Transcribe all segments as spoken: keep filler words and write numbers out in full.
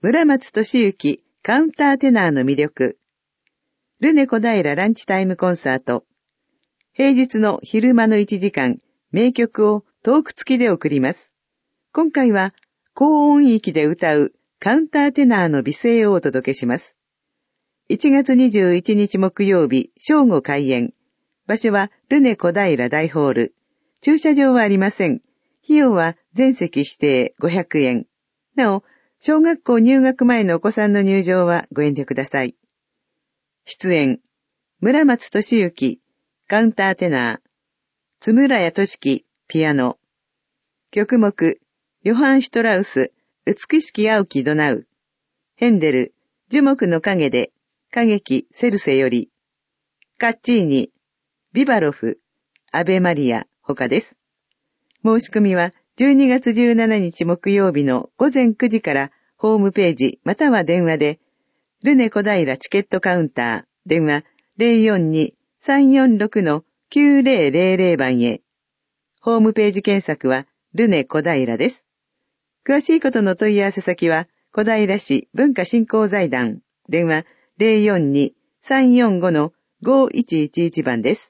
村松俊之カウンターテナーの魅力。ルネ小平ランチタイムコンサート。平日の昼間のいちじかん、名曲をトーク付きで送ります。今回は高音域で歌うカウンターテナーの美声をお届けします。いちがつにじゅういちにち木曜日、正午開演。場所はルネ小平大ホール。駐車場はありません。費用は全席指定ごひゃくえん。なお、小学校入学前のお子さんの入場はご遠慮ください。出演、村松俊之、カウンターテナー、津村谷俊樹、ピアノ。曲目、ヨハン・シュトラウス、美しき青きドナウ。ヘンデル、樹木の影で、歌劇セルセより。カッチーニ、ビバロフ、アベマリア、他です。申し込みはじゅうにがつじゅうしちにち木曜日のごぜんくじからホームページまたは電話で、ルネ小平チケットカウンター、電話 ゼロよんに さんよんろく きゅうぜろぜろぜろ 番へ。ホームページ検索はルネ小平です。詳しいことの問い合わせ先は小平市文化振興財団、電話 ゼロよんに さんよんご ごいちいちいち 番です。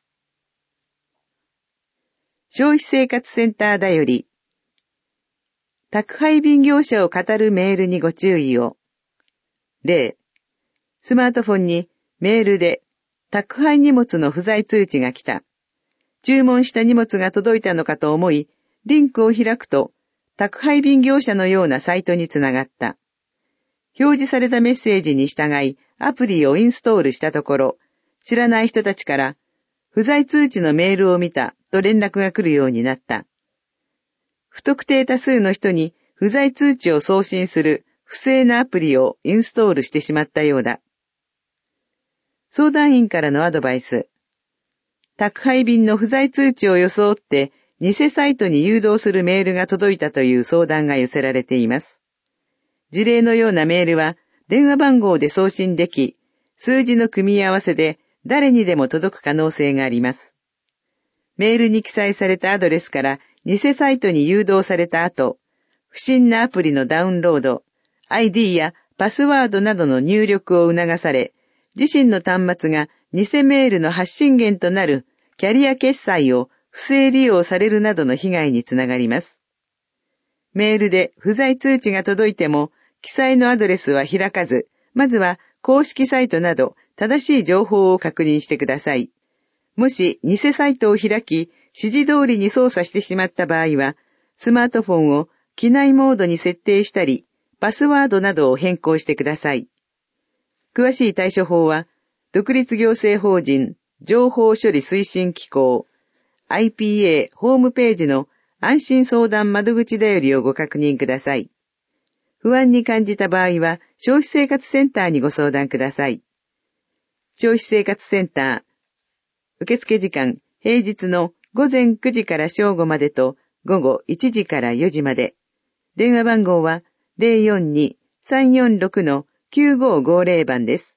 消費生活センターだより、宅配便業者を語るメールにご注意を。例、スマートフォンにメールで宅配荷物の不在通知が来た。注文した荷物が届いたのかと思い、リンクを開くと、宅配便業者のようなサイトにつながった。表示されたメッセージに従い、アプリをインストールしたところ、知らない人たちから、不在通知のメールを見たと連絡が来るようになった。不特定多数の人に不在通知を送信する不正なアプリをインストールしてしまったようだ。相談員からのアドバイス。宅配便の不在通知を装って偽サイトに誘導するメールが届いたという相談が寄せられています。事例のようなメールは電話番号で送信でき、数字の組み合わせで誰にでも届く可能性があります。メールに記載されたアドレスから偽サイトに誘導された後、不審なアプリのダウンロード、アイディー やパスワードなどの入力を促され、自身の端末が偽メールの発信源となるキャリア決済を不正利用されるなどの被害につながります。メールで不在通知が届いても、記載のアドレスは開かず、まずは公式サイトなど正しい情報を確認してください。もし偽サイトを開き、指示通りに操作してしまった場合は、スマートフォンを機内モードに設定したり、パスワードなどを変更してください。詳しい対処法は、独立行政法人情報処理推進機構 アイピーエー ホームページの安心相談窓口だよりをご確認ください。不安に感じた場合は、消費生活センターにご相談ください。消費生活センター受付時間、平日のごぜんくじから正午までと午後いちじからよじまで。電話番号は ゼロよんに さんよんろく きゅうごごぜろ 番です。